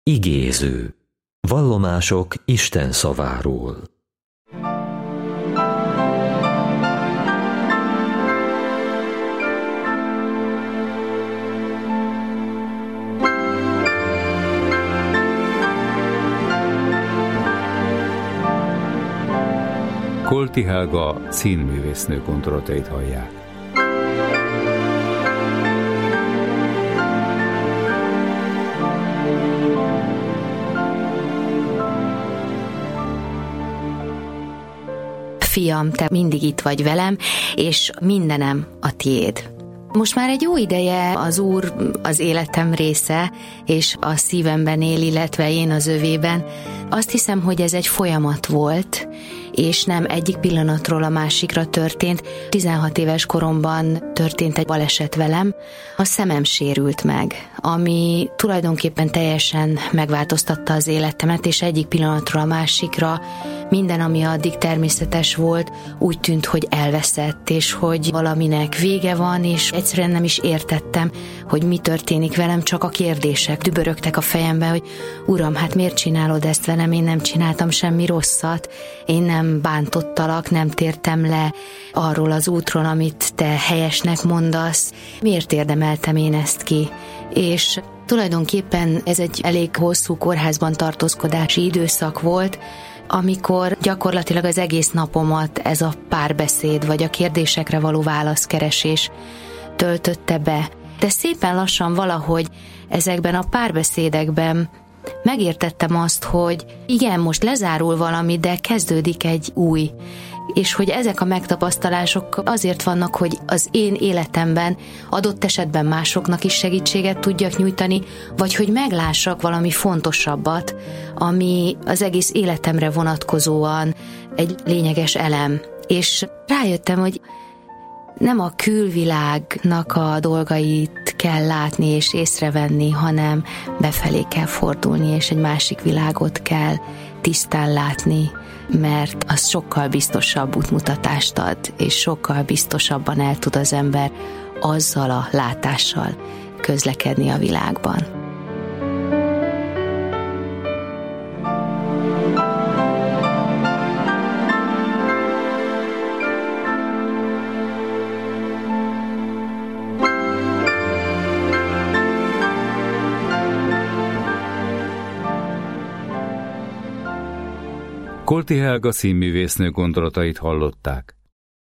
Igéző. Vallomások Isten szaváról. Kolti Helga színművésznő gondolatait hallják. Fiam, te mindig itt vagy velem, és mindenem a tiéd. Most már egy jó ideje az Úr az életem része, és a szívemben él, illetve én az övében. Azt hiszem, hogy ez egy folyamat volt, és nem egyik pillanatról a másikra történt. 16 éves koromban történt egy baleset velem, a szemem sérült meg, ami tulajdonképpen teljesen megváltoztatta az életemet, és egyik pillanatról a másikra minden, ami addig természetes volt, úgy tűnt, hogy elveszett, és hogy valaminek vége van, és egyszerűen nem is értettem, hogy mi történik velem, csak a kérdések dübörögtek a fejembe, hogy Uram, hát miért csinálod ezt velem, én nem csináltam semmi rosszat, én nem bántottalak, nem tértem le arról az útról, amit te helyesnek mondasz, miért érdemeltem én ezt ki? És tulajdonképpen ez egy elég hosszú kórházban tartózkodási időszak volt, amikor gyakorlatilag az egész napomat ez a párbeszéd, vagy a kérdésekre való válaszkeresés töltötte be. De szépen lassan valahogy ezekben a párbeszédekben megértettem azt, hogy igen, most lezárul valami, de kezdődik egy új. És hogy ezek a megtapasztalások azért vannak, hogy az én életemben adott esetben másoknak is segítséget tudjak nyújtani, vagy hogy meglássak valami fontosabbat, ami az egész életemre vonatkozóan egy lényeges elem. És rájöttem, hogy nem a külvilágnak a dolgait kell látni és észrevenni, hanem befelé kell fordulni, és egy másik világot kell tisztán látni, mert az sokkal biztosabb útmutatást ad, és sokkal biztosabban el tud az ember azzal a látással közlekedni a világban. Kolti Helga színművésznő gondolatait hallották.